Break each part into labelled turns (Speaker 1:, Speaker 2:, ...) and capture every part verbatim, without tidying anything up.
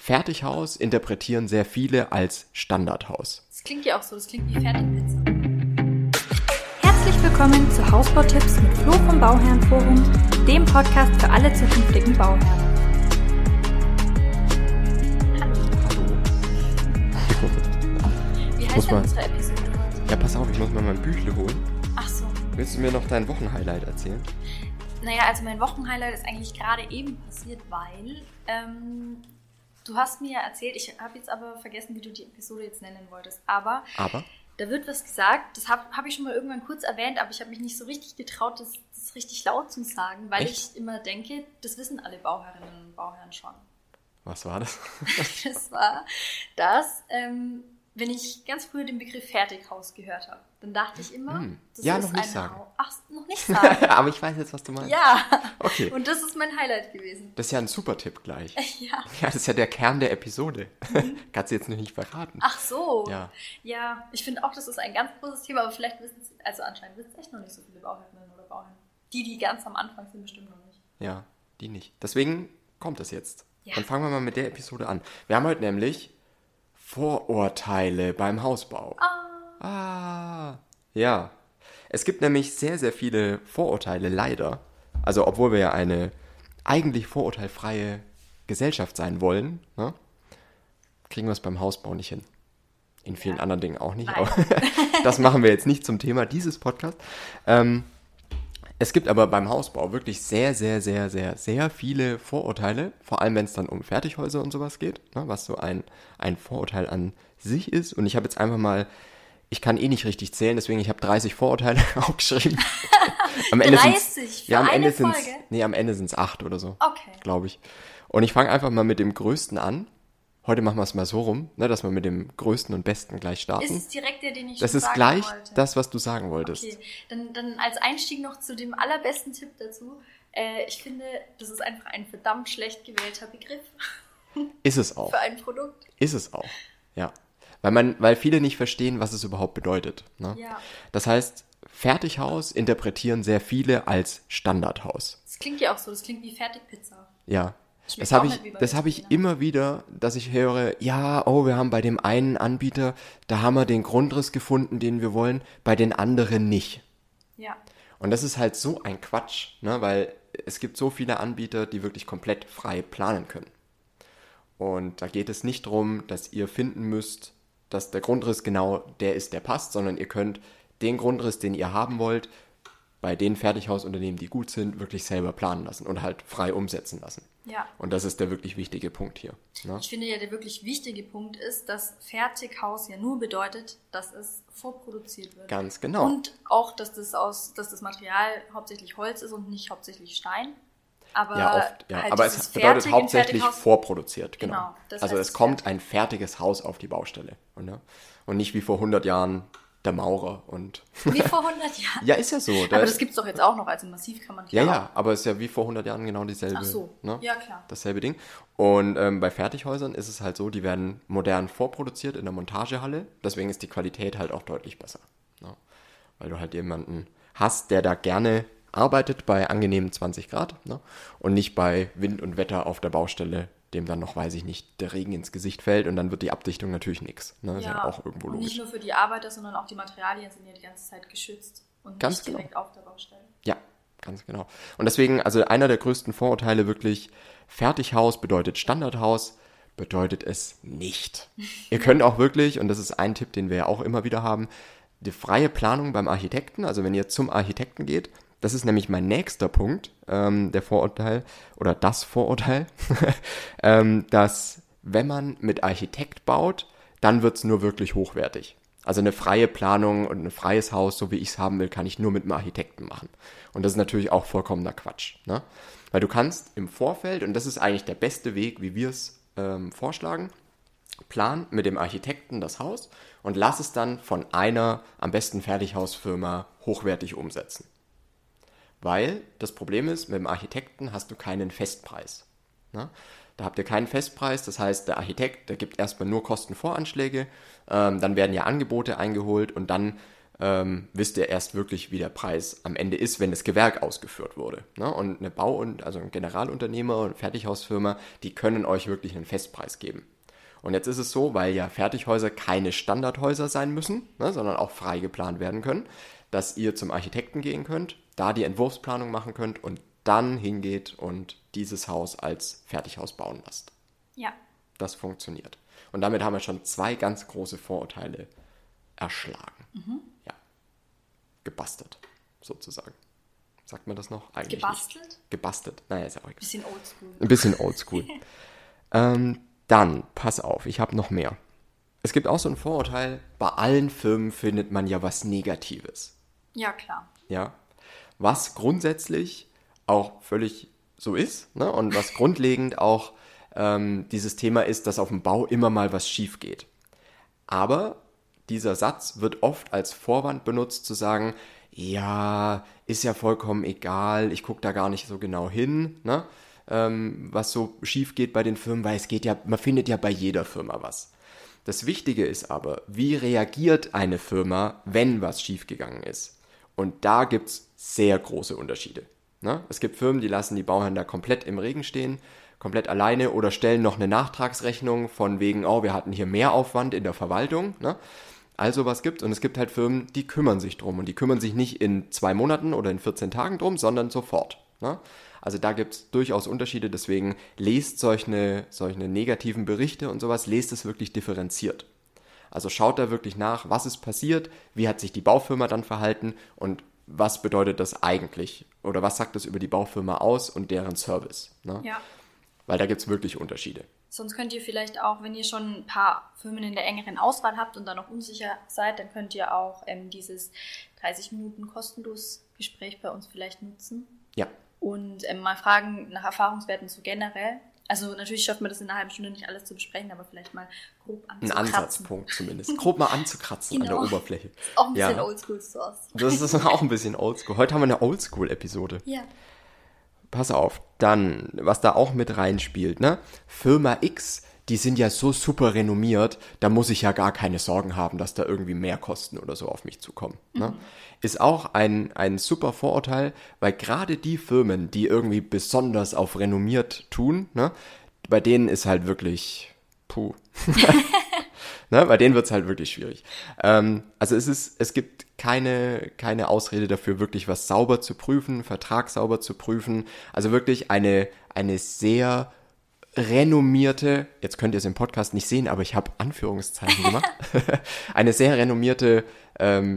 Speaker 1: Fertighaus interpretieren sehr viele als Standardhaus.
Speaker 2: Das klingt ja auch so, das klingt wie Fertigpizza. Herzlich willkommen zu Hausbautipps mit Flo vom Bauherrenforum, dem Podcast für alle zukünftigen Bauherren.
Speaker 1: Hallo.
Speaker 2: Wie heißt denn unsere Episode heute?
Speaker 1: Ja, pass auf, ich muss mal mein Büchle holen.
Speaker 2: Ach so.
Speaker 1: Willst du mir noch dein Wochenhighlight erzählen?
Speaker 2: Naja, also mein Wochenhighlight ist eigentlich gerade eben passiert, weil ähm, du hast mir ja erzählt, ich habe jetzt aber vergessen, wie du die Episode jetzt nennen wolltest, aber,
Speaker 1: aber?
Speaker 2: da wird was gesagt, das habe hab ich schon mal irgendwann kurz erwähnt, aber ich habe mich nicht so richtig getraut, das, das richtig laut zu sagen, weil
Speaker 1: Echt?
Speaker 2: ich immer denke, das wissen alle Bauherrinnen und Bauherren schon.
Speaker 1: Was war das?
Speaker 2: Das war, dass, ähm, wenn ich ganz früher den Begriff Fertighaus gehört habe, dann dachte ich immer,
Speaker 1: Hm.
Speaker 2: das
Speaker 1: Ja,
Speaker 2: ist
Speaker 1: noch nicht
Speaker 2: ein
Speaker 1: sagen.
Speaker 2: Haus. Ach, noch nicht sagen.
Speaker 1: Aber ich weiß jetzt, was du meinst.
Speaker 2: Ja,
Speaker 1: Okay.
Speaker 2: und das ist mein Highlight gewesen.
Speaker 1: Das ist ja ein super Tipp gleich.
Speaker 2: Ja.
Speaker 1: Ja, das ist ja der Kern der Episode. Kannst du jetzt noch nicht verraten.
Speaker 2: Ach so.
Speaker 1: Ja.
Speaker 2: Ja, ich finde auch, das ist ein ganz großes Thema, aber vielleicht wissen es, also anscheinend wissen es echt noch nicht so viele Bauherrinnen oder Bauherren. Die, die ganz am Anfang sind, bestimmt noch nicht.
Speaker 1: Ja, die nicht. Deswegen kommt es jetzt.
Speaker 2: Ja.
Speaker 1: Dann fangen wir mal mit der Episode an. Wir haben heute nämlich Vorurteile beim Hausbau.
Speaker 2: Ah.
Speaker 1: Ah, ja. Es gibt nämlich sehr, sehr viele Vorurteile, leider. Also, obwohl wir ja eine eigentlich vorurteilfreie Gesellschaft sein wollen, ne, kriegen wir es beim Hausbau nicht hin. In vielen
Speaker 2: Ja.
Speaker 1: anderen Dingen auch nicht,
Speaker 2: Nein.
Speaker 1: aber das machen wir jetzt nicht zum Thema dieses Podcasts. Ähm, es gibt aber beim Hausbau wirklich sehr, sehr, sehr, sehr, sehr viele Vorurteile, vor allem wenn es dann um Fertighäuser und sowas geht, ne, was so ein, ein Vorurteil an sich ist. Und ich habe jetzt einfach mal, ich kann eh nicht richtig zählen, deswegen ich habe dreißig Vorurteile aufgeschrieben. Am Ende sind's-
Speaker 2: dreißig für
Speaker 1: ja, am
Speaker 2: eine
Speaker 1: Ende sind's,
Speaker 2: Folge?
Speaker 1: nee, am Ende sind es acht oder so,
Speaker 2: Okay.
Speaker 1: glaube ich. Und ich fange einfach mal mit dem Größten an. Heute machen wir es mal so rum, ne, dass wir mit dem Größten und Besten gleich starten.
Speaker 2: Ist es direkt der, den ich
Speaker 1: Das
Speaker 2: schon
Speaker 1: ist
Speaker 2: sagen
Speaker 1: gleich
Speaker 2: wollte?
Speaker 1: das, was du sagen wolltest.
Speaker 2: Okay, dann, dann als Einstieg noch zu dem allerbesten Tipp dazu. Äh, ich finde, das ist einfach ein verdammt schlecht gewählter Begriff
Speaker 1: Ist es auch.
Speaker 2: für ein Produkt.
Speaker 1: Ist es auch, ja. Weil man, weil viele nicht verstehen, was es überhaupt bedeutet. Ne?
Speaker 2: Ja.
Speaker 1: Das heißt, Fertighaus interpretieren sehr viele als Standardhaus.
Speaker 2: Das klingt ja auch so, das klingt wie Fertigpizza.
Speaker 1: Ja.
Speaker 2: Schmeckt
Speaker 1: Das habe
Speaker 2: auch
Speaker 1: ich,
Speaker 2: nicht wie bei
Speaker 1: das habe ich
Speaker 2: Italiener.
Speaker 1: immer wieder, dass ich höre, ja, oh, wir haben bei dem einen Anbieter, da haben wir den Grundriss gefunden, den wir wollen, bei den anderen nicht.
Speaker 2: Ja.
Speaker 1: Und das ist halt so ein Quatsch, ne? Weil es gibt so viele Anbieter, die wirklich komplett frei planen können. Und da geht es nicht darum, dass ihr finden müsst, dass der Grundriss genau der ist, der passt, sondern ihr könnt den Grundriss, den ihr haben wollt, bei den Fertighausunternehmen, die gut sind, wirklich selber planen lassen und halt frei umsetzen lassen.
Speaker 2: Ja.
Speaker 1: Und das ist der wirklich wichtige Punkt hier. Ne?
Speaker 2: Ich finde ja, der wirklich wichtige Punkt ist, dass Fertighaus ja nur bedeutet, dass es vorproduziert wird.
Speaker 1: Ganz genau.
Speaker 2: Und auch, dass das aus, dass das Material hauptsächlich Holz ist und nicht hauptsächlich Stein. Aber
Speaker 1: Ja, oft, ja.
Speaker 2: halt
Speaker 1: Aber
Speaker 2: dieses
Speaker 1: es bedeutet
Speaker 2: Fertig im
Speaker 1: hauptsächlich
Speaker 2: Fertighaus-
Speaker 1: vorproduziert, genau.
Speaker 2: Genau, das
Speaker 1: Also
Speaker 2: heißt
Speaker 1: es kommt
Speaker 2: fertig.
Speaker 1: ein fertiges Haus auf die Baustelle. Ne? Und nicht wie vor hundert Jahren der Maurer und...
Speaker 2: Wie vor hundert Jahren.
Speaker 1: Ja, ist ja so. Da-
Speaker 2: Aber das gibt's doch jetzt auch noch, also massiv kann man
Speaker 1: Ja,
Speaker 2: klar.
Speaker 1: ja, aber es ist ja wie vor hundert Jahren genau dieselbe,
Speaker 2: Ach so,
Speaker 1: ne?
Speaker 2: ja, klar.
Speaker 1: Dasselbe Ding. Und ähm, bei Fertighäusern ist es halt so, die werden modern vorproduziert in der Montagehalle. Deswegen ist die Qualität halt auch deutlich besser. Ne? Weil du halt jemanden hast, der da gerne arbeitet bei angenehmen zwanzig Grad, ne? Und nicht bei Wind und Wetter auf der Baustelle, dem dann noch, weiß ich nicht, der Regen ins Gesicht fällt und dann wird die Abdichtung natürlich nix. Ne? Ist ja auch irgendwo
Speaker 2: und
Speaker 1: logisch.
Speaker 2: nicht nur für die Arbeiter, sondern auch die Materialien sind ja die ganze Zeit geschützt und
Speaker 1: Ganz
Speaker 2: nicht
Speaker 1: genau.
Speaker 2: direkt auf der Baustelle.
Speaker 1: Ja, ganz genau. Und deswegen, also einer der größten Vorurteile wirklich, Fertighaus bedeutet Standardhaus, bedeutet es nicht. Ihr könnt auch wirklich, und das ist ein Tipp, den wir ja auch immer wieder haben, die freie Planung beim Architekten, also wenn ihr zum Architekten geht, das ist nämlich mein nächster Punkt, ähm, der Vorurteil, oder das Vorurteil, ähm, dass wenn man mit Architekt baut, dann wird's nur wirklich hochwertig. Also eine freie Planung und ein freies Haus, so wie ich es haben will, kann ich nur mit einem Architekten machen. Und das ist natürlich auch vollkommener Quatsch. Ne? Weil du kannst im Vorfeld, und das ist eigentlich der beste Weg, wie wir es ähm, vorschlagen, plan mit dem Architekten das Haus und lass es dann von einer am besten Fertighausfirma hochwertig umsetzen. Weil das Problem ist, mit dem Architekten hast du keinen Festpreis. Ne? Da habt ihr keinen Festpreis, das heißt, der Architekt, der gibt erstmal nur Kostenvoranschläge, ähm, dann werden ja Angebote eingeholt und dann ähm, wisst ihr erst wirklich, wie der Preis am Ende ist, wenn das Gewerk ausgeführt wurde. Ne? Und eine Bau- und also ein Generalunternehmer und Fertighausfirma, die können euch wirklich einen Festpreis geben. Und jetzt ist es so, weil ja Fertighäuser keine Standardhäuser sein müssen, ne, sondern auch frei geplant werden können, dass ihr zum Architekten gehen könnt, da die Entwurfsplanung machen könnt und dann hingeht und dieses Haus als Fertighaus bauen lasst.
Speaker 2: Ja.
Speaker 1: Das funktioniert. Und damit haben wir schon zwei ganz große Vorurteile erschlagen. Mhm. Ja. Gebastelt, sozusagen. Sagt man das noch? Eigentlich
Speaker 2: Gebastelt?
Speaker 1: Nicht. Gebastelt. Naja, ist ja auch egal.
Speaker 2: Bisschen oldschool.
Speaker 1: Ein bisschen oldschool. ähm, dann, pass auf, ich habe noch mehr. Es gibt auch so ein Vorurteil, bei allen Firmen findet man ja was Negatives.
Speaker 2: Ja, klar.
Speaker 1: Ja. Was grundsätzlich auch völlig so ist, ne? Und was grundlegend auch ähm, dieses Thema ist, dass auf dem Bau immer mal was schief geht. Aber dieser Satz wird oft als Vorwand benutzt, zu sagen, ja, ist ja vollkommen egal, ich gucke da gar nicht so genau hin, ne? ähm, was so schief geht bei den Firmen, weil es geht ja, man findet ja bei jeder Firma was. Das Wichtige ist aber, wie reagiert eine Firma, wenn was schiefgegangen ist? Und da gibt es sehr große Unterschiede. Ne? Es gibt Firmen, die lassen die Bauherren da komplett im Regen stehen, komplett alleine oder stellen noch eine Nachtragsrechnung von wegen, oh, wir hatten hier mehr Aufwand in der Verwaltung. Ne? Also was gibt und es gibt halt Firmen, die kümmern sich drum und die kümmern sich nicht in zwei Monaten oder in vierzehn Tagen drum, sondern sofort. Ne? Also da gibt es durchaus Unterschiede, deswegen lest solche, solche negativen Berichte und sowas, lest es wirklich differenziert. Also schaut da wirklich nach, was ist passiert, wie hat sich die Baufirma dann verhalten und was bedeutet das eigentlich oder was sagt das über die Baufirma aus und deren Service. Ne?
Speaker 2: Ja.
Speaker 1: Weil da gibt es wirklich Unterschiede.
Speaker 2: Sonst könnt ihr vielleicht auch, wenn ihr schon ein paar Firmen in der engeren Auswahl habt und da noch unsicher seid, dann könnt ihr auch ähm, dieses dreißig Minuten kostenlos Gespräch bei uns vielleicht nutzen.
Speaker 1: Ja.
Speaker 2: Und ähm, mal fragen nach Erfahrungswerten so generell. Also natürlich schafft man das in einer halben Stunde nicht alles zu besprechen, aber vielleicht mal grob anzukratzen.
Speaker 1: Ein Ansatzpunkt zumindest. Grob mal anzukratzen genau. An der Oberfläche.
Speaker 2: Ist auch ein bisschen
Speaker 1: ja.
Speaker 2: oldschool Source.
Speaker 1: Das ist auch ein bisschen oldschool. Heute haben wir eine Oldschool-Episode.
Speaker 2: Ja.
Speaker 1: Pass auf, dann, was da auch mit reinspielt, ne? Firma X, die sind ja so super renommiert, da muss ich ja gar keine Sorgen haben, dass da irgendwie Mehrkosten oder so auf mich zukommen. Mhm. Ne? Ist auch ein, ein super Vorurteil, weil gerade die Firmen, die irgendwie besonders auf renommiert tun, ne? Bei denen ist halt wirklich, puh. Ne, bei denen wird es halt wirklich schwierig. Ähm, also es ist, es gibt keine, keine Ausrede dafür, wirklich was sauber zu prüfen, Vertrag sauber zu prüfen. Also wirklich eine, eine sehr renommierte, jetzt könnt ihr es im Podcast nicht sehen, aber ich habe Anführungszeichen gemacht, eine sehr renommierte ähm,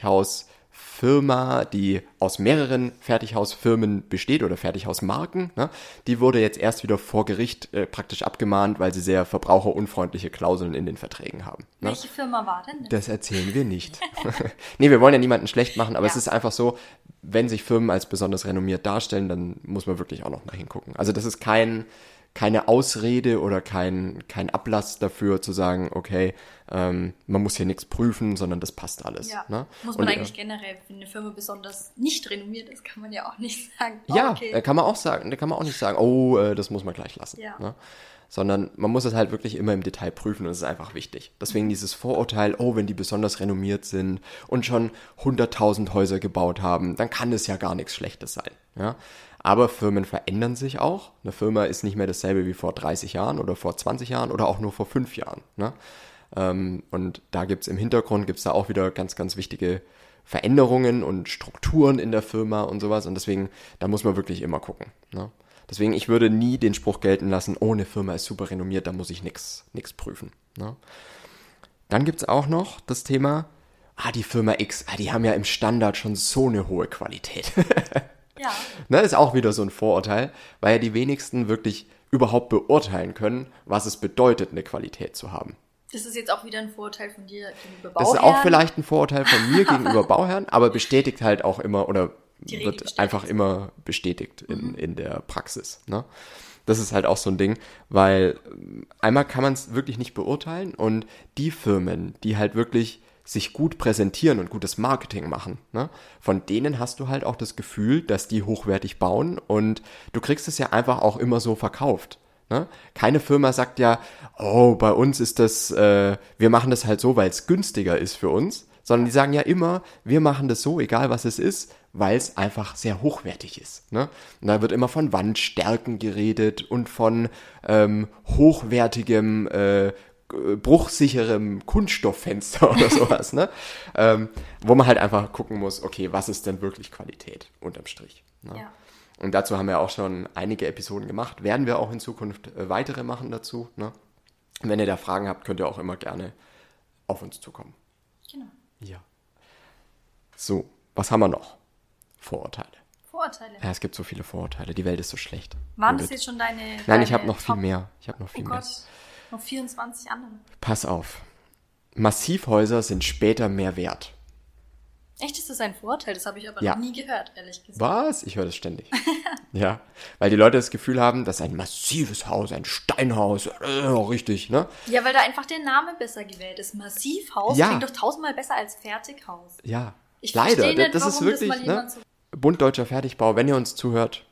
Speaker 1: Fertighausfirma, die aus mehreren Fertighausfirmen besteht oder Fertighausmarken, ne? Die wurde jetzt erst wieder vor Gericht äh, praktisch abgemahnt, weil sie sehr verbraucherunfreundliche Klauseln in den Verträgen haben. Ne?
Speaker 2: Welche Firma war denn das?
Speaker 1: Das erzählen wir nicht. Nee, wir wollen ja niemanden schlecht machen, aber
Speaker 2: ja.
Speaker 1: Es ist einfach so, wenn sich Firmen als besonders renommiert darstellen, dann muss man wirklich auch noch mal hingucken. Also das ist kein keine Ausrede oder kein, kein Ablass dafür zu sagen, okay, ähm, man muss hier nichts prüfen, sondern das passt alles.
Speaker 2: Ja.
Speaker 1: Ne?
Speaker 2: Muss man
Speaker 1: Und,
Speaker 2: eigentlich
Speaker 1: äh,
Speaker 2: generell, wenn eine Firma besonders nicht renommiert ist, kann man ja auch nicht sagen, oh,
Speaker 1: ja,
Speaker 2: okay.
Speaker 1: da kann man auch sagen, da kann man auch nicht sagen, oh, äh, das muss man gleich lassen.
Speaker 2: Ja.
Speaker 1: Ne? Sondern man muss es halt wirklich immer im Detail prüfen und es ist einfach wichtig. Deswegen dieses Vorurteil, oh, wenn die besonders renommiert sind und schon hunderttausend Häuser gebaut haben, dann kann es ja gar nichts Schlechtes sein. Ja? Aber Firmen verändern sich auch. Eine Firma ist nicht mehr dasselbe wie vor dreißig Jahren oder vor zwanzig Jahren oder auch nur vor fünf Jahren. Ne? Ähm, und da gibt's im Hintergrund, gibt's da auch wieder ganz, ganz wichtige Veränderungen und Strukturen in der Firma und sowas. Und deswegen, da muss man wirklich immer gucken. Ne? Deswegen, ich würde nie den Spruch gelten lassen, oh, eine Firma ist super renommiert, da muss ich nix, nix prüfen. Ne? Dann gibt's auch noch das Thema, ah, die Firma X, ah, die haben ja im Standard schon so eine hohe Qualität.
Speaker 2: Ja.
Speaker 1: Ne, ist auch wieder so ein Vorurteil, weil ja die wenigsten wirklich überhaupt beurteilen können, was es bedeutet, eine Qualität zu haben.
Speaker 2: Das ist jetzt auch wieder ein Vorurteil von dir gegenüber Bauherren.
Speaker 1: Das ist auch vielleicht ein Vorurteil von mir gegenüber Bauherren, aber bestätigt halt auch immer oder wird bestätigt. einfach immer bestätigt in, mhm. in der Praxis. Ne? Das ist halt auch so ein Ding, weil einmal kann man es wirklich nicht beurteilen und die Firmen, die halt wirklich sich gut präsentieren und gutes Marketing machen, ne? Von denen hast du halt auch das Gefühl, dass die hochwertig bauen und du kriegst es ja einfach auch immer so verkauft. Ne? Keine Firma sagt ja, oh, bei uns ist das, äh, wir machen das halt so, weil es günstiger ist für uns, Sondern die sagen ja immer, wir machen das so, egal was es ist, weil es einfach sehr hochwertig ist. Ne? Und da wird immer von Wandstärken geredet und von ähm, hochwertigem, äh, bruchsicherem Kunststofffenster oder sowas. Ne? Ähm, wo man halt einfach gucken muss, okay, was ist denn wirklich Qualität unterm Strich. Ne?
Speaker 2: Ja.
Speaker 1: Und dazu haben wir auch schon einige Episoden gemacht. Werden wir auch in Zukunft äh, weitere machen dazu. Ne? Und wenn ihr da Fragen habt, könnt ihr auch immer gerne auf uns zukommen.
Speaker 2: Genau.
Speaker 1: Ja. So, was haben wir noch? Vorurteile.
Speaker 2: Vorurteile.
Speaker 1: Ja, es gibt so viele Vorurteile. Die Welt ist so schlecht.
Speaker 2: Waren das
Speaker 1: Judith.
Speaker 2: jetzt schon deine
Speaker 1: Nein,
Speaker 2: deine
Speaker 1: ich habe noch viel
Speaker 2: Top-
Speaker 1: mehr. Ich habe noch
Speaker 2: Oh
Speaker 1: viel mehr.
Speaker 2: Gott, noch vierundzwanzig andere.
Speaker 1: Pass auf. Massivhäuser sind später mehr wert.
Speaker 2: Echt, ist das ein Vorurteil? Das habe ich aber
Speaker 1: Ja.
Speaker 2: noch nie gehört, ehrlich gesagt.
Speaker 1: Was? Ich höre das ständig. Ja, weil die Leute das Gefühl haben, dass ein massives Haus, ein Steinhaus, äh, richtig, ne?
Speaker 2: Ja, weil da einfach der Name besser gewählt ist. Massivhaus
Speaker 1: Ja.
Speaker 2: klingt doch tausendmal besser als Fertighaus.
Speaker 1: Ja,
Speaker 2: Ich
Speaker 1: leider.
Speaker 2: verstehe nicht,
Speaker 1: das ist
Speaker 2: warum das
Speaker 1: wirklich,
Speaker 2: mal
Speaker 1: ne?
Speaker 2: jemand so...
Speaker 1: Bund Deutscher Fertigbau, wenn ihr uns zuhört,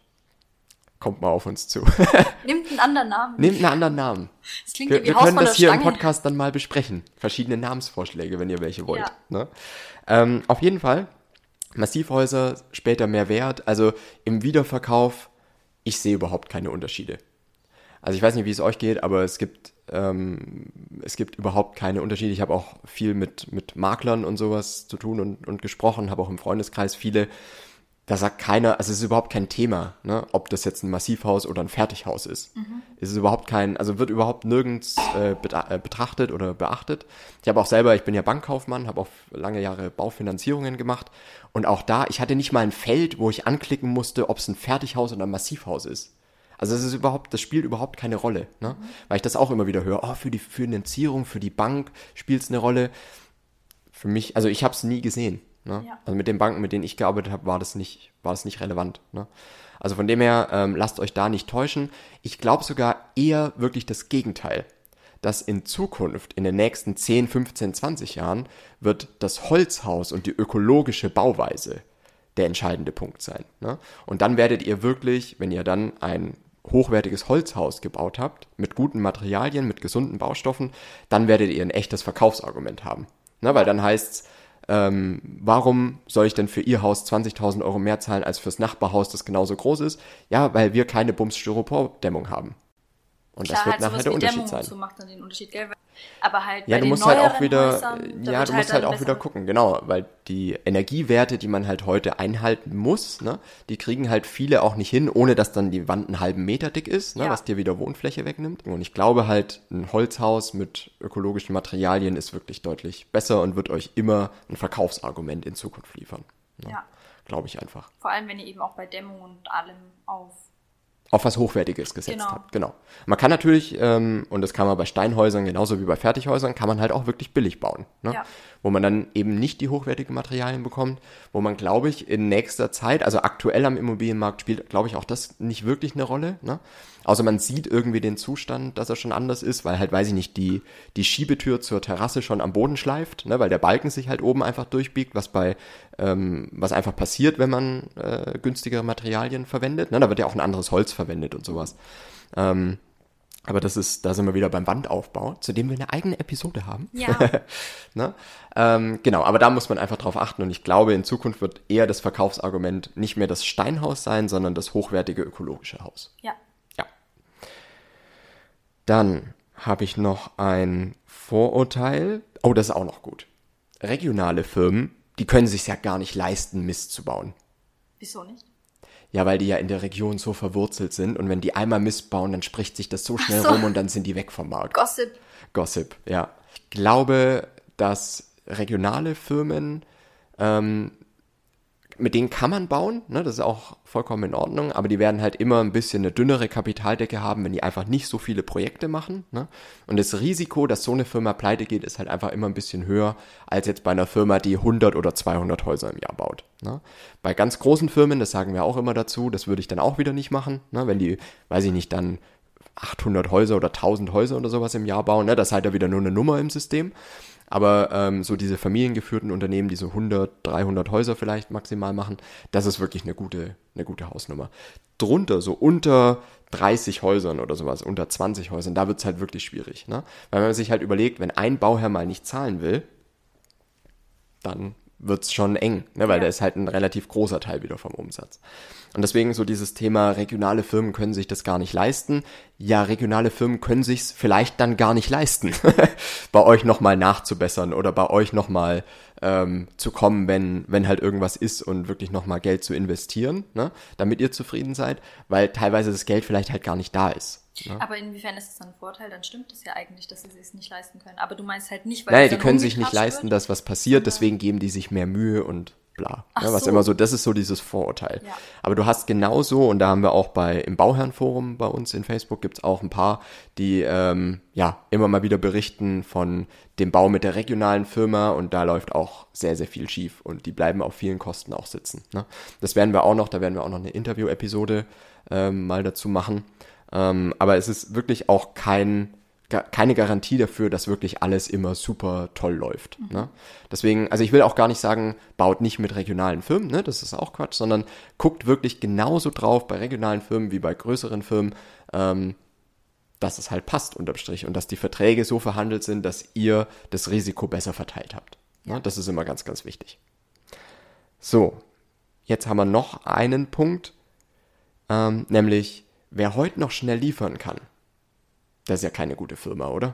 Speaker 1: kommt mal auf uns zu.
Speaker 2: Nimmt einen anderen Namen.
Speaker 1: Nehmt einen anderen Namen.
Speaker 2: Das klingt
Speaker 1: Wir,
Speaker 2: ja wie
Speaker 1: wir
Speaker 2: Haus
Speaker 1: können
Speaker 2: von
Speaker 1: das
Speaker 2: der
Speaker 1: hier
Speaker 2: Stange.
Speaker 1: im Podcast dann mal besprechen. Verschiedene Namensvorschläge, wenn ihr welche wollt.
Speaker 2: Ja.
Speaker 1: Ne? Ähm, auf jeden Fall, Massivhäuser später mehr wert. Also im Wiederverkauf, ich sehe überhaupt keine Unterschiede. Also ich weiß nicht, wie es euch geht, aber es gibt, ähm, es gibt überhaupt keine Unterschiede. Ich habe auch viel mit, mit Maklern und sowas zu tun und, und gesprochen, habe auch im Freundeskreis viele. Da sagt keiner, also es ist überhaupt kein Thema, ne, ob das jetzt ein Massivhaus oder ein Fertighaus ist. Mhm. Es ist überhaupt kein, also wird überhaupt nirgends äh, betrachtet oder beachtet. Ich habe auch selber, ich bin ja Bankkaufmann, habe auch lange Jahre Baufinanzierungen gemacht und auch da, ich hatte nicht mal ein Feld, wo ich anklicken musste, ob es ein Fertighaus oder ein Massivhaus ist. Also es ist überhaupt, das spielt überhaupt keine Rolle, ne? Mhm. Weil ich das auch immer wieder höre, oh, für die Finanzierung, für die Bank spielt es eine Rolle. Für mich, also ich habe es nie gesehen. Ne?
Speaker 2: Ja.
Speaker 1: Also mit den Banken, mit denen ich gearbeitet habe, war das nicht, war das nicht relevant. Ne? Also von dem her, ähm, lasst euch da nicht täuschen. Ich glaube sogar eher wirklich das Gegenteil. Dass in Zukunft, in den nächsten zehn, fünfzehn, zwanzig Jahren, wird das Holzhaus und die ökologische Bauweise der entscheidende Punkt sein. Ne? Und dann werdet ihr wirklich, wenn ihr dann ein hochwertiges Holzhaus gebaut habt, mit guten Materialien, mit gesunden Baustoffen, dann werdet ihr ein echtes Verkaufsargument haben. Ne? Weil dann heißt's, Ähm, warum soll ich denn für ihr Haus zwanzigtausend Euro mehr zahlen als fürs Nachbarhaus, das genauso groß ist? Ja, weil wir keine Bums-Styropor-Dämmung haben. Und
Speaker 2: Klar,
Speaker 1: das wird
Speaker 2: halt
Speaker 1: nachher
Speaker 2: sowas
Speaker 1: der
Speaker 2: wie
Speaker 1: Unterschied
Speaker 2: Dämmung
Speaker 1: sein.
Speaker 2: und so macht dann den Unterschied, gell? Aber halt
Speaker 1: Ja,
Speaker 2: bei
Speaker 1: du
Speaker 2: den
Speaker 1: musst halt auch
Speaker 2: neueren
Speaker 1: wieder,
Speaker 2: Häusern, da
Speaker 1: ja,
Speaker 2: wird
Speaker 1: du
Speaker 2: halt
Speaker 1: musst halt
Speaker 2: dann
Speaker 1: auch wieder
Speaker 2: besser-
Speaker 1: gucken, genau, weil die Energiewerte, die man halt heute einhalten muss, ne, die kriegen halt viele auch nicht hin, ohne dass dann die Wand einen halben Meter dick ist, ne,
Speaker 2: Ja.
Speaker 1: was dir wieder Wohnfläche wegnimmt. Und ich glaube halt, ein Holzhaus mit ökologischen Materialien ist wirklich deutlich besser und wird euch immer ein Verkaufsargument in Zukunft liefern. Ne?
Speaker 2: Ja.
Speaker 1: Glaube ich einfach.
Speaker 2: Vor allem, wenn ihr eben auch bei Dämmung und allem auf...
Speaker 1: Auf was Hochwertiges gesetzt
Speaker 2: Genau.
Speaker 1: habt, genau. Man kann natürlich, ähm, und das kann man bei Steinhäusern genauso wie bei Fertighäusern, kann man halt auch wirklich billig bauen. Ne?
Speaker 2: Ja.
Speaker 1: Wo man dann eben nicht die hochwertigen Materialien bekommt, wo man, glaube ich, in nächster Zeit, also aktuell am Immobilienmarkt spielt, glaube ich, auch das nicht wirklich eine Rolle. Ne? Außer man sieht irgendwie den Zustand, dass er schon anders ist, weil halt, weiß ich nicht, die, die Schiebetür zur Terrasse schon am Boden schleift, ne? Weil der Balken sich halt oben einfach durchbiegt, was bei, ähm, was einfach passiert, wenn man äh, günstigere Materialien verwendet. Ne? Da wird ja auch ein anderes Holz verwendet und sowas. Ähm, aber das ist, da sind wir wieder beim Wandaufbau, zu dem wir eine eigene Episode haben.
Speaker 2: Ja.
Speaker 1: Ne? Ähm, genau, aber da muss man einfach drauf achten und ich glaube, in Zukunft wird eher das Verkaufsargument nicht mehr das Steinhaus sein, sondern das hochwertige ökologische Haus.
Speaker 2: Ja.
Speaker 1: Ja. Dann habe ich noch ein Vorurteil. Oh, das ist auch noch gut. Regionale Firmen, die können sich ja gar nicht leisten, Mist zu bauen.
Speaker 2: Wieso nicht?
Speaker 1: Ja, weil die ja in der Region so verwurzelt sind und wenn die einmal Mist bauen, dann spricht sich das so schnell
Speaker 2: so.
Speaker 1: rum und dann sind die weg vom Markt.
Speaker 2: Gossip.
Speaker 1: Gossip, ja. Ich glaube, dass regionale Firmen, ähm, mit denen kann man bauen, ne, das ist auch vollkommen in Ordnung, aber die werden halt immer ein bisschen eine dünnere Kapitaldecke haben, wenn die einfach nicht so viele Projekte machen. Ne? Und das Risiko, dass so eine Firma pleite geht, ist halt einfach immer ein bisschen höher, als jetzt bei einer Firma, die hundert oder zweihundert Häuser im Jahr baut. Ne? Bei ganz großen Firmen, das sagen wir auch immer dazu, das würde ich dann auch wieder nicht machen, ne? Wenn die, weiß ich nicht, dann achthundert Häuser oder tausend Häuser oder sowas im Jahr bauen, ne? Das ist halt ja wieder nur eine Nummer im System. Aber ähm, so diese familiengeführten Unternehmen, die so hundert, dreihundert Häuser vielleicht maximal machen, das ist wirklich eine gute, eine gute Hausnummer. Drunter, so unter dreißig Häusern oder sowas, unter zwanzig Häusern, da wird's halt wirklich schwierig. Ne? Weil wenn man sich halt überlegt, wenn ein Bauherr mal nicht zahlen will, dann wird's schon eng, ne, weil
Speaker 2: Ja.
Speaker 1: der ist halt ein relativ großer Teil wieder vom Umsatz. Und deswegen so dieses Thema, regionale Firmen können sich das gar nicht leisten. Ja, regionale Firmen können sich's vielleicht dann gar nicht leisten, bei euch nochmal nachzubessern oder bei euch nochmal ähm, zu kommen, wenn wenn halt irgendwas ist und wirklich nochmal Geld zu investieren, ne, damit ihr zufrieden seid, weil teilweise das Geld vielleicht halt gar nicht da ist. Ne?
Speaker 2: Aber inwiefern ist das dann ein Vorteil? Dann stimmt es ja eigentlich, dass sie es nicht leisten können. Aber du meinst halt nicht, weil
Speaker 1: Nein,
Speaker 2: es
Speaker 1: die
Speaker 2: dann
Speaker 1: können sich nicht
Speaker 2: umgekrascht
Speaker 1: leisten,
Speaker 2: wird?
Speaker 1: dass was passiert, deswegen geben die sich mehr Mühe und bla.
Speaker 2: Ach
Speaker 1: Ja, was
Speaker 2: so.
Speaker 1: immer so, das ist so dieses Vorurteil.
Speaker 2: Ja.
Speaker 1: Aber du hast genauso, und da haben wir auch bei im Bauherrenforum bei uns in Facebook gibt's auch ein paar, die ähm, ja immer mal wieder berichten von dem Bau mit der regionalen Firma und da läuft auch sehr, sehr viel schief und die bleiben auf vielen Kosten auch sitzen. Ne? Das werden wir auch noch, da werden wir auch noch eine Interview-Episode ähm, mal dazu machen. Ähm, aber es ist wirklich auch kein ga- keine Garantie dafür, dass wirklich alles immer super toll läuft. Ne? Deswegen, also ich will auch gar nicht sagen, baut nicht mit regionalen Firmen, ne? Das ist auch Quatsch, sondern guckt wirklich genauso drauf bei regionalen Firmen wie bei größeren Firmen, ähm, dass es halt passt unterm Strich und dass die Verträge so verhandelt sind, dass ihr das Risiko besser verteilt habt. Ne? Das ist immer ganz, ganz wichtig. So, jetzt haben wir noch einen Punkt, ähm, nämlich wer heute noch schnell liefern kann, das ist ja keine gute Firma, oder?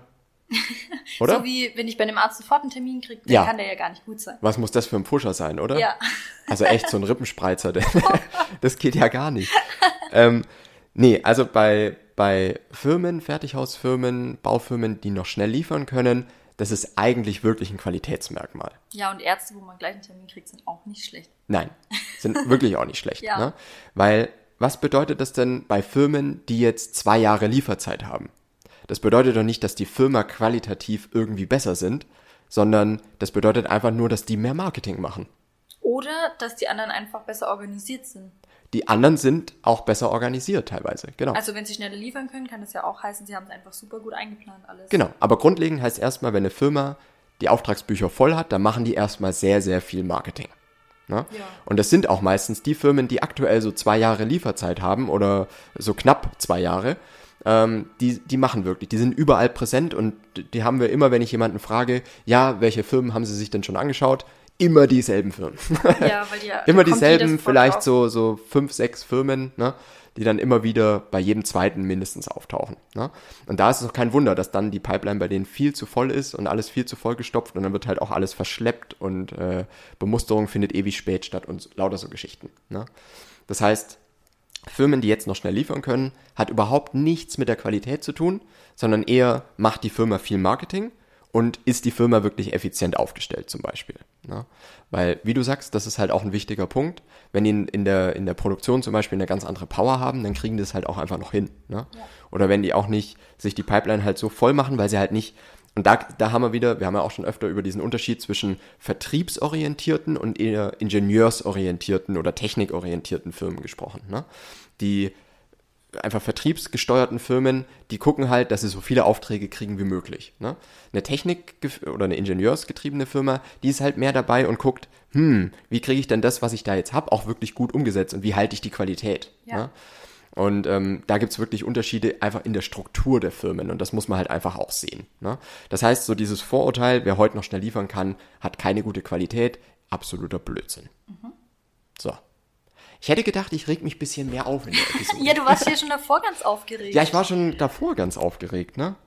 Speaker 1: Oder?
Speaker 2: So wie, wenn ich bei einem Arzt sofort einen Termin kriege, dann
Speaker 1: Ja.
Speaker 2: kann der ja gar nicht gut sein.
Speaker 1: Was muss das für ein Pusher sein, oder?
Speaker 2: Ja.
Speaker 1: Also echt so ein Rippenspreizer, der, das geht ja gar nicht. Ähm, nee, also bei, bei Firmen, Fertighausfirmen, Baufirmen, die noch schnell liefern können, das ist eigentlich wirklich ein Qualitätsmerkmal.
Speaker 2: Ja, und Ärzte, wo man gleich einen Termin kriegt, sind auch nicht schlecht.
Speaker 1: Nein, sind wirklich auch nicht schlecht.
Speaker 2: Ja.
Speaker 1: Ne? Weil, was bedeutet das denn bei Firmen, die jetzt zwei Jahre Lieferzeit haben? Das bedeutet doch nicht, dass die Firma qualitativ irgendwie besser sind, sondern das bedeutet einfach nur, dass die mehr Marketing machen.
Speaker 2: Oder, dass die anderen einfach besser organisiert sind.
Speaker 1: Die anderen sind auch besser organisiert teilweise, genau.
Speaker 2: Also, wenn sie schneller liefern können, kann das ja auch heißen, sie haben es einfach super gut eingeplant alles.
Speaker 1: Genau, aber grundlegend heißt erstmal, wenn eine Firma die Auftragsbücher voll hat, dann machen die erstmal sehr, sehr viel Marketing. Ne?
Speaker 2: Ja.
Speaker 1: Und das sind auch meistens die Firmen, die aktuell so zwei Jahre Lieferzeit haben oder so knapp zwei Jahre. Ähm, die, die machen wirklich, die sind überall präsent und die haben wir immer, wenn ich jemanden frage, ja, welche Firmen haben sie sich denn schon angeschaut? Immer dieselben Firmen.
Speaker 2: Ja, weil die ja,
Speaker 1: Immer
Speaker 2: da kommt
Speaker 1: dieselben,
Speaker 2: jedes
Speaker 1: vielleicht
Speaker 2: drauf.
Speaker 1: so, so fünf, sechs Firmen, ne, die dann immer wieder bei jedem zweiten mindestens auftauchen. Ne? Und da ist es auch kein Wunder, dass dann die Pipeline bei denen viel zu voll ist und alles viel zu voll gestopft und dann wird halt auch alles verschleppt und äh, Bemusterung findet ewig spät statt und so, lauter so Geschichten. Ne? Das heißt, Firmen, die jetzt noch schnell liefern können, hat überhaupt nichts mit der Qualität zu tun, sondern eher macht die Firma viel Marketing und ist die Firma wirklich effizient aufgestellt zum Beispiel. Ne? Weil, wie du sagst, das ist halt auch ein wichtiger Punkt. Wenn die in, in, der, in der Produktion zum Beispiel eine ganz andere Power haben, dann kriegen die das halt auch einfach noch hin. Ne?
Speaker 2: Ja.
Speaker 1: Oder wenn die auch nicht sich die Pipeline halt so voll machen, weil sie halt nicht, und da, da haben wir wieder, wir haben ja auch schon öfter über diesen Unterschied zwischen vertriebsorientierten und eher ingenieursorientierten oder technikorientierten Firmen gesprochen. Ne? Die einfach vertriebsgesteuerten Firmen, die gucken halt, dass sie so viele Aufträge kriegen wie möglich. Ne? Eine Technik- oder eine ingenieursgetriebene Firma, die ist halt mehr dabei und guckt, hm, wie kriege ich denn das, was ich da jetzt habe, auch wirklich gut umgesetzt und wie halte ich die Qualität?
Speaker 2: Ja.
Speaker 1: Ne? Und ähm, da gibt's wirklich Unterschiede einfach in der Struktur der Firmen und das muss man halt einfach auch sehen. Ne? Das heißt, so dieses Vorurteil, wer heute noch schnell liefern kann, hat keine gute Qualität, absoluter Blödsinn.
Speaker 2: Mhm.
Speaker 1: So. Ich hätte gedacht, ich reg mich ein bisschen mehr auf in der Episode.
Speaker 2: Ja, du warst hier schon davor ganz aufgeregt.
Speaker 1: Ja, ich war schon davor ganz aufgeregt, ne?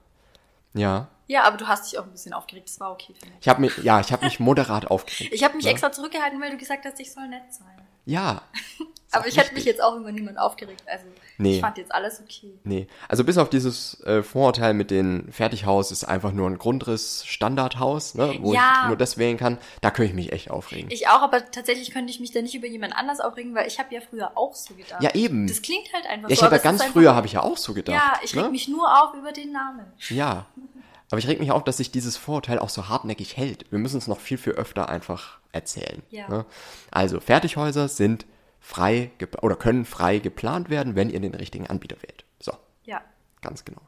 Speaker 1: Ja.
Speaker 2: Ja, aber du hast dich auch ein bisschen aufgeregt. Das war okay für mich.
Speaker 1: Ich habe mich, ja, ich habe mich moderat aufgeregt.
Speaker 2: Ich habe mich
Speaker 1: ne?
Speaker 2: extra zurückgehalten, weil du gesagt hast, ich soll nett sein.
Speaker 1: Ja.
Speaker 2: Aber ich hätte mich jetzt auch über niemanden aufgeregt. Also
Speaker 1: Nee.
Speaker 2: ich fand jetzt alles okay.
Speaker 1: Nee, also bis auf dieses äh, Vorurteil mit dem Fertighaus ist einfach nur ein Grundriss Standardhaus, ne, wo
Speaker 2: Ja.
Speaker 1: ich nur das wählen kann, da könnte ich mich echt aufregen.
Speaker 2: Ich auch, aber tatsächlich könnte ich mich da nicht über jemand anders aufregen, weil ich habe ja früher auch so gedacht.
Speaker 1: Ja, eben.
Speaker 2: Das klingt halt einfach
Speaker 1: Ja, ich
Speaker 2: so.
Speaker 1: habe ja
Speaker 2: aber es
Speaker 1: ganz
Speaker 2: ist
Speaker 1: früher
Speaker 2: einfach-
Speaker 1: habe ich ja auch so gedacht.
Speaker 2: Ja, ich reg
Speaker 1: ne?
Speaker 2: mich nur auf über den Namen.
Speaker 1: Ja, aber ich reg mich auf, dass sich dieses Vorurteil auch so hartnäckig hält. Wir müssen es noch viel, viel öfter einfach erzählen.
Speaker 2: Ja.
Speaker 1: Ne? Also, Fertighäuser sind frei gep- oder können frei geplant werden, wenn ihr den richtigen Anbieter wählt. So,
Speaker 2: Ja.
Speaker 1: ganz genau.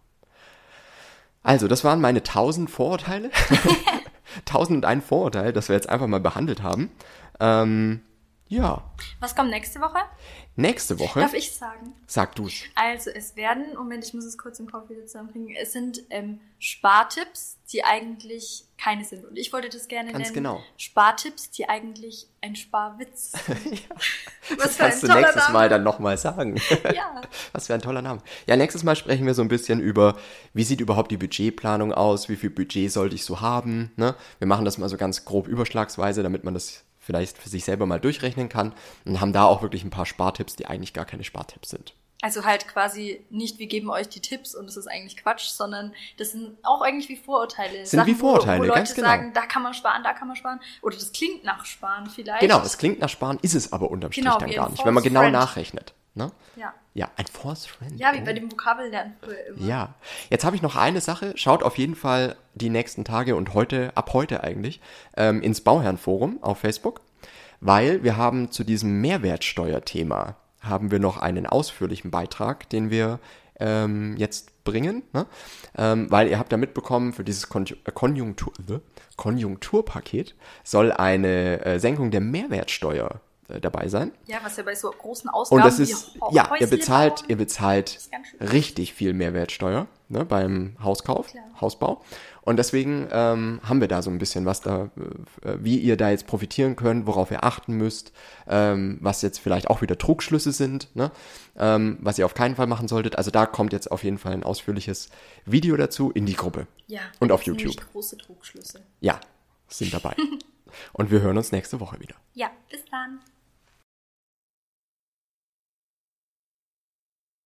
Speaker 1: Also, das waren meine tausend Vorurteile. Tausend und ein Vorurteil, das wir jetzt einfach mal behandelt haben. Ähm, Ja.
Speaker 2: Was kommt nächste Woche?
Speaker 1: Nächste Woche.
Speaker 2: Darf ich sagen?
Speaker 1: Sag du's.
Speaker 2: Also es werden, Moment, ich muss es kurz im Kopf wieder zusammenbringen, es sind ähm, Spartipps, die eigentlich keine sind. Und ich wollte das gerne
Speaker 1: Ganz
Speaker 2: nennen.
Speaker 1: genau.
Speaker 2: Spartipps, die eigentlich ein Sparwitz sind.
Speaker 1: Ja.
Speaker 2: Was
Speaker 1: Das
Speaker 2: für ein
Speaker 1: kannst du
Speaker 2: toller
Speaker 1: nächstes
Speaker 2: Name.
Speaker 1: Mal dann nochmal sagen.
Speaker 2: Ja.
Speaker 1: Was für ein toller Name. Ja, nächstes Mal sprechen wir so ein bisschen über, wie sieht überhaupt die Budgetplanung aus, wie viel Budget sollte ich so haben. Ne? Wir machen das mal so ganz grob überschlagsweise, damit man das vielleicht für sich selber mal durchrechnen kann und haben da auch wirklich ein paar Spartipps, die eigentlich gar keine Spartipps sind.
Speaker 2: Also halt quasi nicht, wir geben euch die Tipps und das ist eigentlich Quatsch, sondern das sind auch eigentlich wie Vorurteile.
Speaker 1: Sind wie Vorurteile,
Speaker 2: wo, wo Leute
Speaker 1: ganz genau.
Speaker 2: sagen, da kann man sparen, da kann man sparen. Oder das klingt nach Sparen vielleicht.
Speaker 1: Genau, es klingt nach Sparen, ist es aber unterm Strich
Speaker 2: Genau,
Speaker 1: dann
Speaker 2: wie
Speaker 1: gar
Speaker 2: ein
Speaker 1: nicht, wenn man
Speaker 2: False
Speaker 1: genau
Speaker 2: Friend.
Speaker 1: nachrechnet. Ne?
Speaker 2: Ja.
Speaker 1: Ja, ein False Friend.
Speaker 2: Ja, wie
Speaker 1: Oh.
Speaker 2: bei dem Vokabellernen früher immer.
Speaker 1: Ja, jetzt habe ich noch eine Sache. Schaut auf jeden Fall die nächsten Tage und heute, ab heute eigentlich, ähm, ins Bauherrenforum auf Facebook, weil wir haben zu diesem Mehrwertsteuerthema haben wir noch einen ausführlichen Beitrag, den wir ähm, jetzt bringen, ne? ähm, weil ihr habt ja mitbekommen, für dieses Konju- äh, Konjunktur, äh, Konjunkturpaket soll eine äh, Senkung der Mehrwertsteuer äh, dabei sein.
Speaker 2: Ja, was ja bei so großen Ausgaben
Speaker 1: Und das ist,
Speaker 2: wie Hau-
Speaker 1: ja, ihr
Speaker 2: Häusle
Speaker 1: bezahlt,
Speaker 2: bauen,
Speaker 1: ihr bezahlt
Speaker 2: ist ganz schön.
Speaker 1: richtig viel Mehrwertsteuer, ne, beim Hauskauf,
Speaker 2: Klar.
Speaker 1: Hausbau. Und deswegen ähm, haben wir da so ein bisschen was da, äh, wie ihr da jetzt profitieren könnt, worauf ihr achten müsst, ähm, was jetzt vielleicht auch wieder Trugschlüsse sind, ne, ähm, was ihr auf keinen Fall machen solltet. Also da kommt jetzt auf jeden Fall ein ausführliches Video dazu in die Gruppe.
Speaker 2: Ja,
Speaker 1: Und auf
Speaker 2: das sind
Speaker 1: YouTube.
Speaker 2: nämlich große Trugschlüsse.
Speaker 1: Ja, sind dabei. Und wir hören uns nächste Woche wieder.
Speaker 2: Ja, bis dann.